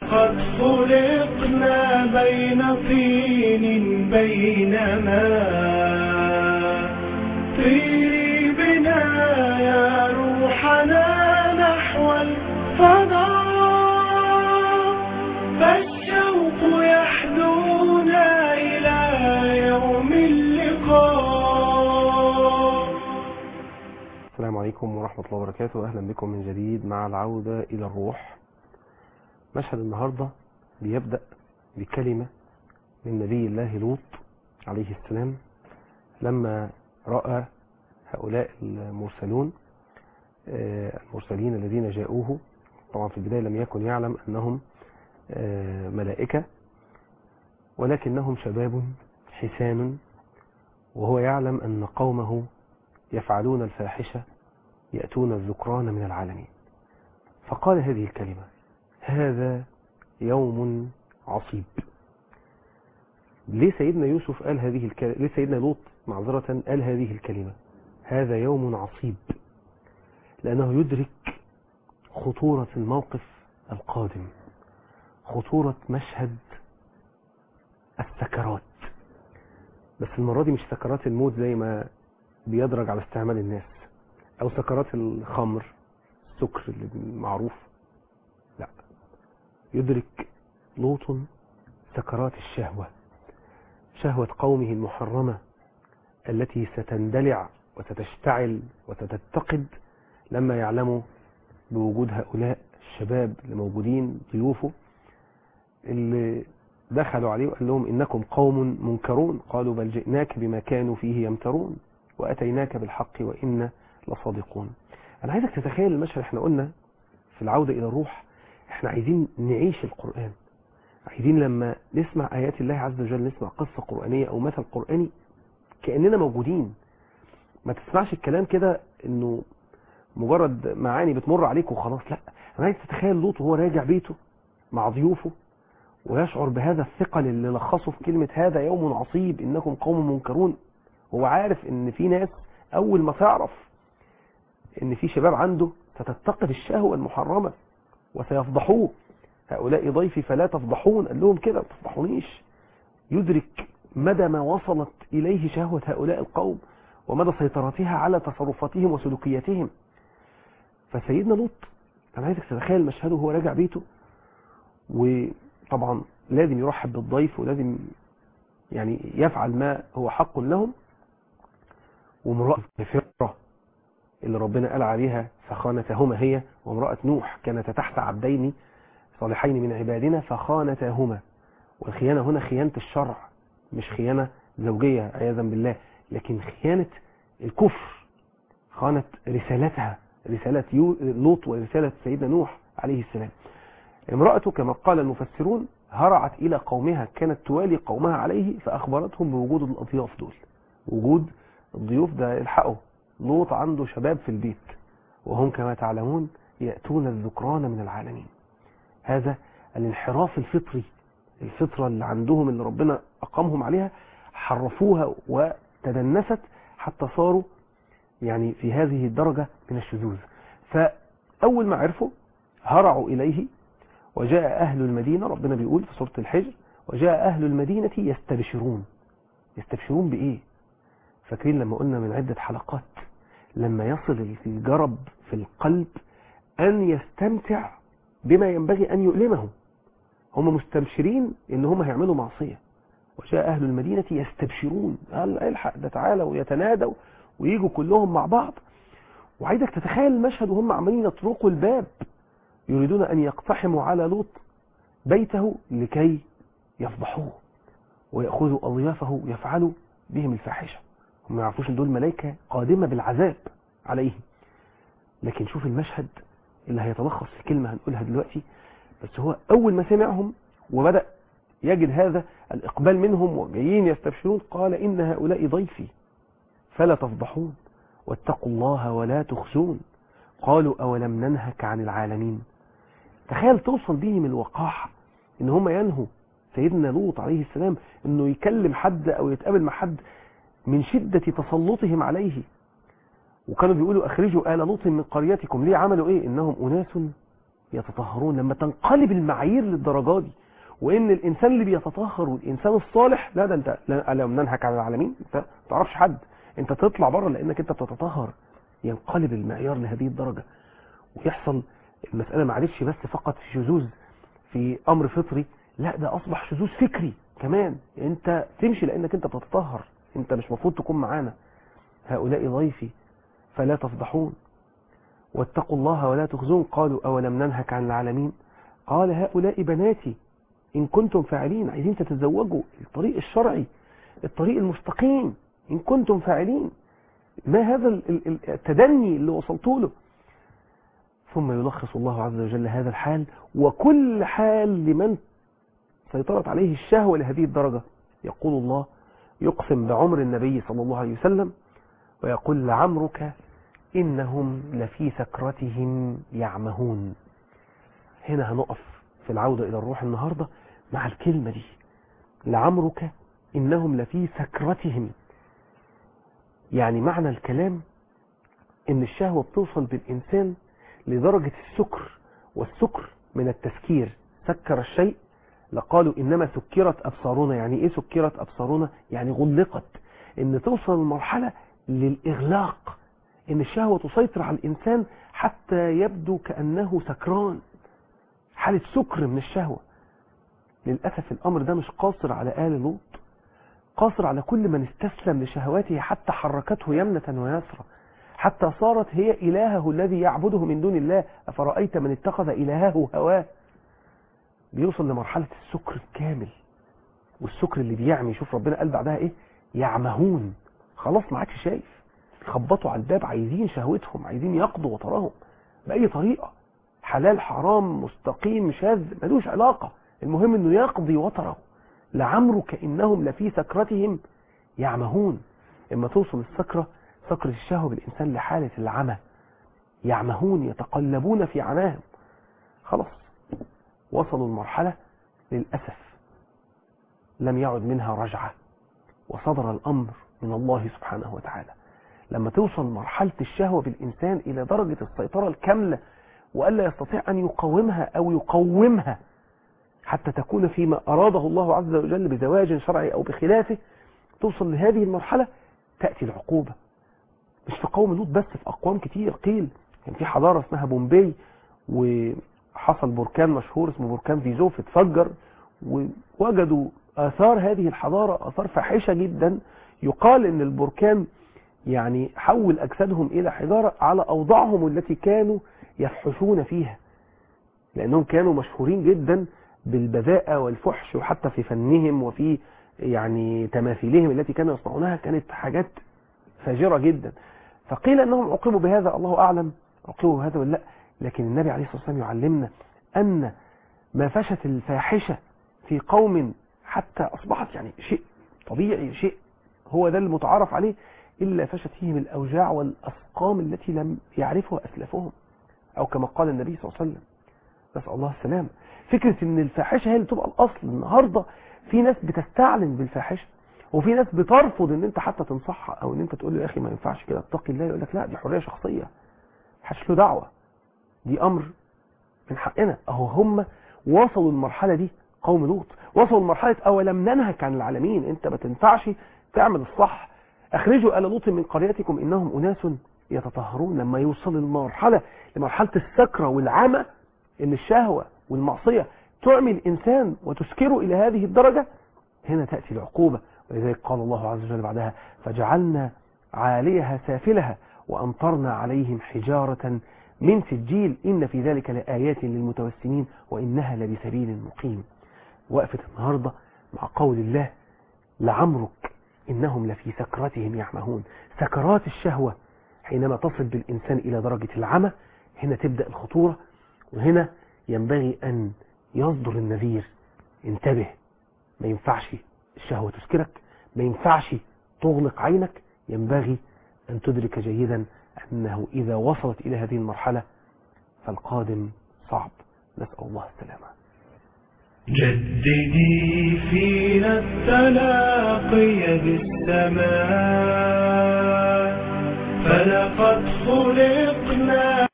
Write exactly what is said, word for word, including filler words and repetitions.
قد خلقنا بين طين بين ماء. طيري بنا يا روحنا نحو الفضاء، فالشوق يحدونا إلى يوم اللقاء. السلام عليكم ورحمة الله وبركاته. أهلا بكم من جديد مع العودة إلى الروح. مشهد النهاردة بيبدأ بكلمة من نبي الله لوط عليه السلام لما رأى هؤلاء المرسلون المرسلين الذين جاءوه. طبعا في البداية لم يكن يعلم أنهم ملائكة، ولكنهم شباب حسان، وهو يعلم أن قومه يفعلون الفاحشة يأتون الذكران من العالمين. فقال هذه الكلمة: هذا يوم عصيب. ليه سيدنا يوسف قال هذه الكلمة؟ ليه سيدنا لوط معذرة قال هذه الكلمة هذا يوم عصيب؟ لأنه يدرك خطورة الموقف القادم، خطورة مشهد السكرات. بس المرة دي مش سكرات الموت زي ما بيدرج على استعمال الناس، أو سكرات الخمر السكر المعروف. لا، يدرك لوط سكرات الشهوة، شهوة قومه المحرمة التي ستندلع وستشتعل وستتقد لما يعلموا بوجود هؤلاء الشباب اللي موجودين ضيوفه، اللي دخلوا عليه وقال لهم: إنكم قوم منكرون. قالوا: بل جئناك بما كانوا فيه يمترون وأتيناك بالحق وإنا لصادقون. أنا عايزك تتخيل المشهد. احنا قلنا في العودة إلى الروح احنا عايزين نعيش القرآن، عايزين لما نسمع آيات الله عز وجل نسمع قصة قرآنية أو مثل قرآني كأننا موجودين. ما تسمعش الكلام كده إنه مجرد معاني بتمر عليك وخلاص. لا، أنا عايز تتخيل لوط وهو راجع بيته مع ضيوفه ويشعر بهذا الثقل اللي لخصه في كلمة هذا يوم عصيب إنكم قوم منكرون. هو عارف إن في ناس أول ما تعرف إن في شباب عنده ستتقد الشهوة المحرمة وسيفضحوه. هؤلاء ضيفي فلا تفضحون، قال لهم كده: ما تفضحونيش. يدرك مدى ما وصلت إليه شهوة هؤلاء القوم ومدى سيطرتها على تصرفاتهم وسلوكياتهم. فسيدنا لوط أنا عايزك تتخيل مشهده وهو راجع بيته، وطبعا لازم يرحب بالضيف ولازم يعني يفعل ما هو حق لهم. وامرأة فرة اللي ربنا قال عليها فخانتهما، هي وامرأة نوح كانت تحت عبدين صالحين من عبادنا فخانتهما. والخيانة هنا خيانة الشرع، مش خيانة زوجية عياذا بالله، لكن خيانة الكفر. خانت رسالتها، رسالة لوط ورسالة سيدنا نوح عليه السلام. امرأته كما قال المفسرون هرعت إلى قومها، كانت توالي قومها عليه، فأخبرتهم بوجود الأضياف دول. وجود الضيوف ده الحقوا، لوط عنده شباب في البيت، وهم كما تعلمون يأتون الذكران من العالمين. هذا الانحراف الفطري، الفطرة اللي عندهم اللي ربنا أقامهم عليها حرفوها وتدنست حتى صاروا يعني في هذه الدرجة من الشذوذ. فأول ما عرفوا هرعوا إليه، وجاء أهل المدينة، ربنا بيقول في سورة الحجر: وجاء أهل المدينة يستبشرون. يستبشرون بإيه؟ فاكرين لما قلنا من عدة حلقات لما يصل الجرب في القلب أن يستمتع بما ينبغي أن يؤلمه، هم مستبشرين إن هم هيعملوا معصية. وجاء أهل المدينة يستبشرون، قال الحق ده تعالى، ويتنادوا ويجوا كلهم مع بعض. وعايزك تتخيل المشهد وهم عمالين يطرقوا الباب يريدون أن يقتحموا على لوط بيته لكي يفضحوه ويأخذوا أضيافه ويفعلوا بهم الفاحشة. هم ما يعرفوش ان دول ملائكة قادمة بالعذاب عليهم. لكن شوف المشهد اللي هيتلخص في كلمة هنقولها دلوقتي. بس هو أول ما سمعهم وبدأ يجد هذا الإقبال منهم وجايين يستبشرون قال: إن هؤلاء ضيفي فلا تفضحون واتقوا الله ولا تخزون. قالوا: أولم ننهك عن العالمين. تخيل توصل بهم الوقاحة إن هم ينهوا سيدنا لوط عليه السلام إنه يكلم حد أو يتقابل مع حد من شدة تسلطهم عليه. وكانوا بيقولوا: أخرجوا آل لوط من قريتكم. ليه عملوا إيه؟ إنهم أناس يتطهرون. لما تنقلب المعايير للدرجات دي، وان الانسان اللي بيتطهر والانسان الصالح، لا ده انت لم ننهك عن العالمين، انت ما تعرفش حد، انت تطلع بره لانك انت بتتطهر. ينقلب المعيار لهذه الدرجة، ويحصل المسألة ما عادتش بس فقط في شذوذ في امر فطري، لا ده اصبح شذوذ فكري كمان. انت تمشي لانك انت بتتطهر، انت مش مفروض تكون معانا. هؤلاء ضيفي فلا تفضحون واتقوا الله ولا تخزون. قالوا أولم ننهك عن العالمين؟ قال هؤلاء بناتي إن كنتم فاعلين. عايزين تتزوجوا الطريق الشرعي، الطريق المستقيم، إن كنتم فاعلين. ما هذا التدني اللي وصلتوا له؟ ثم يلخص الله عز وجل هذا الحال وكل حال لمن سيطرت عليه الشهوة لهذه الدرجة. يقول الله يقسم بعمر النبي صلى الله عليه وسلم ويقول لعمرك إنهم لفي سكرتهم يعمهون. هنا هنقف في العودة إلى الروح النهاردة مع الكلمة دي، لعمرك إنهم لفي سكرتهم. يعني معنى الكلام إن الشهوة بتوصل بالإنسان لدرجة السكر، والسكر من التسكير. سكر الشيء لقالوا إنما سكرت أبصارنا. يعني إيه سكرت أبصارنا؟ يعني غلقت. إن توصل المرحلة للإغلاق، إن الشهوة تسيطر على الإنسان حتى يبدو كأنه سكران، حالة سكر من الشهوة. للأسف الأمر ده مش قاصر على آل لوط، قاصر على كل من استسلم لشهواته حتى حركته يمنة ويسرى، حتى صارت هي إلهه الذي يعبده من دون الله. أفرأيت من اتخذ إلهه هواه. بيوصل لمرحلة السكر الكامل، والسكر اللي بيعمي. شوف ربنا قال بعدها إيه؟ يعمهون. خلاص ما عادش شايف، خبطوا على الباب، عايزين شهوتهم، عايزين يقضوا وطرهم بأي طريقة، حلال حرام مستقيم شاذ ملوش علاقة، المهم انه يقضي وطره. لعمرك انهم لفي سكرتهم يعمهون. اما توصل السكرة، سكرة الشهوة بالإنسان لحالة العمى، يعمهون يتقلبون في عناهم. خلاص وصلوا المرحلة للأسف لم يعد منها رجعة، وصدر الأمر من الله سبحانه وتعالى. لما توصل مرحلة الشهوة بالإنسان إلى درجة السيطرة الكاملة وألا يستطيع أن يقاومها أو يقومها حتى تكون فيما أراده الله عز وجل بزواج شرعي أو بخلافه، توصل لهذه المرحلة تأتي العقوبة. مش في قوم لوط بس، في أقوام كتير. قيل كان في حضارة اسمها بومبي، وحصل بركان مشهور اسمه بركان فيزوف اتفجر، ووجدوا آثار هذه الحضارة، آثار فاحشة جدا. يقال إن البركان يعني حول أجسادهم إلى حجارة على أوضاعهم التي كانوا يفحشون فيها، لأنهم كانوا مشهورين جدا بالبذاءة والفحش، وحتى في فنهم وفي يعني تماثيلهم التي كانوا يصنعونها كانت حاجات فاجرة جدا. فقيل أنهم عقبوا بهذا، الله أعلم عقبوا بهذا ولا لا. لكن النبي عليه الصلاة والسلام يعلمنا أن ما فشت الفاحشة في قوم حتى أصبحت يعني شيء طبيعي، شيء هو ده المتعارف عليه، إلا فشت فيهم الأوجاع والأسقام التي لم يعرفها أسلافهم، أو كما قال النبي صلى الله عليه وسلم، نسأل الله السلام. فكرة ان الفاحشة هي اللي تبقى الأصل. النهاردة في ناس بتستعلن بالفاحشة، وفي ناس بترفض ان انت حتى تنصحها او ان انت تقول له يا اخي ما ينفعش كده اتقي الله، يقول لك لا دي حرية شخصية، حش له دعوة، دي امر من حقنا. اهو هم وصلوا المرحلة دي. قوم لوط وصلوا لمرحلة اولم ننهك عن العالمين، انت ما تنفعش تعمل الصح، اخرجوا آل لوط من قريتكم انهم اناس يتطهرون. لما يوصل المرحلة لمرحلة السكرة والعمى، ان الشهوة والمعصية تعمي الإنسان وتسكره إلى هذه الدرجة، هنا تأتي العقوبة. ولذلك قال الله عز وجل بعدها فجعلنا عاليها سافلها وأمطرنا عليهم حجارة من سجيل إن في ذلك لآيات للمتوسمين وإنها لبسبيل مقيم. وقفة النهاردة مع قول الله لعمرك إنهم لفي سكرتهم يعمهون. سكرات الشهوة حينما تصل بالإنسان إلى درجة العمى، هنا تبدأ الخطورة، وهنا ينبغي أن يصدر النذير. انتبه، ما ينفعش الشهوة تسكرك، ما ينفعش تغلق عينك. ينبغي أن تدرك جيدا أنه إذا وصلت إلى هذه المرحلة فالقادم صعب. نسأل الله السلامة. جددي فينا التلاقي بالسماء، فلقد خلقنا